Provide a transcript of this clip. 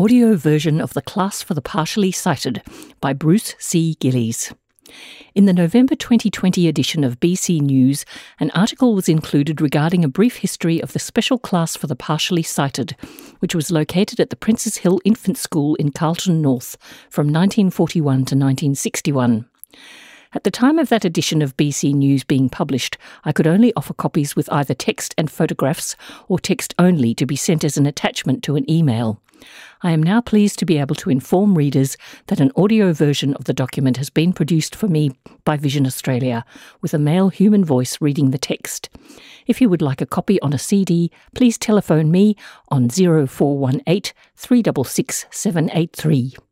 audio version of The Class for the Partially Sighted by Bruce C. Gillies. In the November 2020 edition of BC News, an article was included regarding a brief history of the Special Class for the Partially Sighted, which was located at the Princes Hill Infant School in Carlton North from 1941 to 1961. At the time of that edition of BC News being published, I could only offer copies with either text and photographs or text only to be sent as an attachment to an email. I am now pleased to be able to inform readers that an audio version of the document has been produced for me by Vision Australia, with a male human voice reading the text. If you would like a copy on a CD, please telephone me on 0418 366 783.